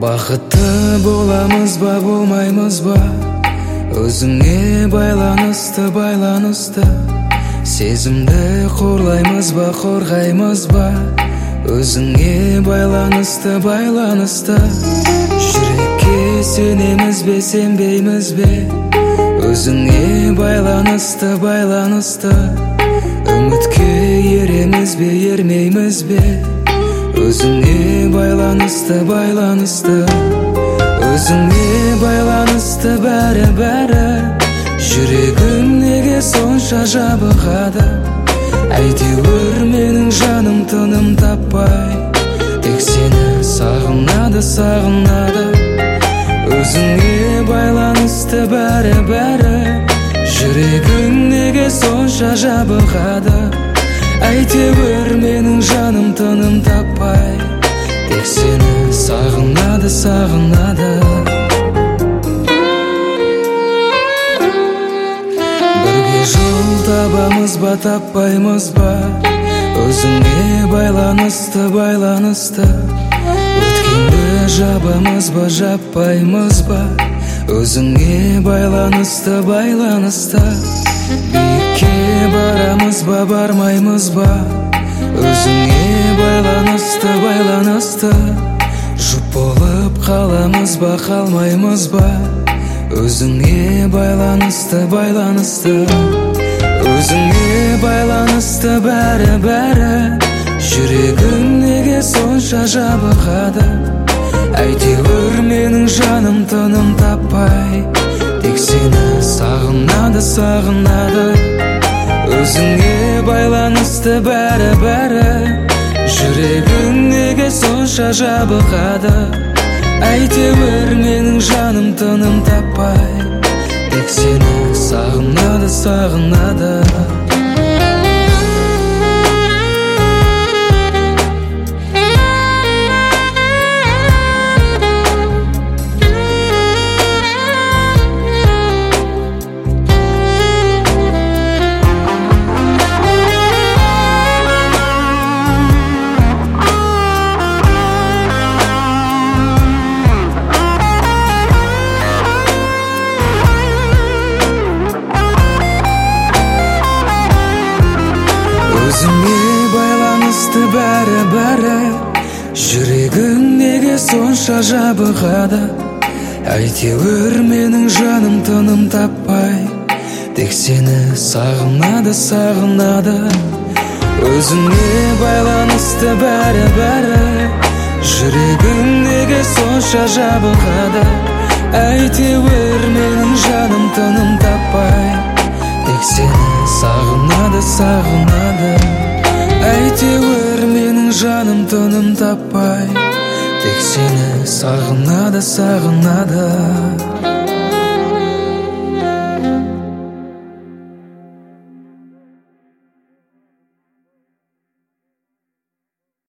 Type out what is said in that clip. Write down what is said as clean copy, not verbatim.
Бақытты боламыз ба, болмаймыз ба? Өзіңе байланысты Сезімді қорлаймыз ба, қорғаймыз ба? Өзіңе байланысты Жүрекке сенеміз бе, сенбейміз бе? Өзіңе байланысты Үмітке ереміз бе, ермейміз бе? Өзіңе байланысты Өзіңе байланысты бәрі Жүрегім неге сонша жабығады? Әйтеуір менің жаным тыным таппай Тек сені сағынады Өзіңе байланысты бәрі Жүрегім неге сонша жабығады? Әйтеуір менің жаным тыным таппай Тек сені сағынады Бірге жол табамыз ба, таппаймыз ба? Өзіңе байланысты Өткенді жабамыз ба, жаппаймыз ба? Өзіңе байланысты Биікке барамыз ба, бармаймыз ба? Өзіңе байланысты Жұп болып қаламыз ба, қалмаймыз ба? Өзіңе байланысты Өзіңе байланысты бәрі Жүрегім неге сонша жабығады? Әйтеуір менің жаным тыным таппай Тек сені сағынады Өзіңе байланысты бәрі Жүрегім неге сонша жабығады? Әйтеуір менің жаным тыным таппай Тек сені сағынады Өзіңе байланысты бәрі Жүрегім неге сонша жабығады? Әйтеуір менің жаным тыным таппай Тек сені сағынады Өзіңе байланысты бәрі Жүрегім неге сонша жабығады? Әйтеуір менің жаным тыным таппай Тек сені сағынады Әйтеуір менің жаным тыным таппай Тек сені сағынады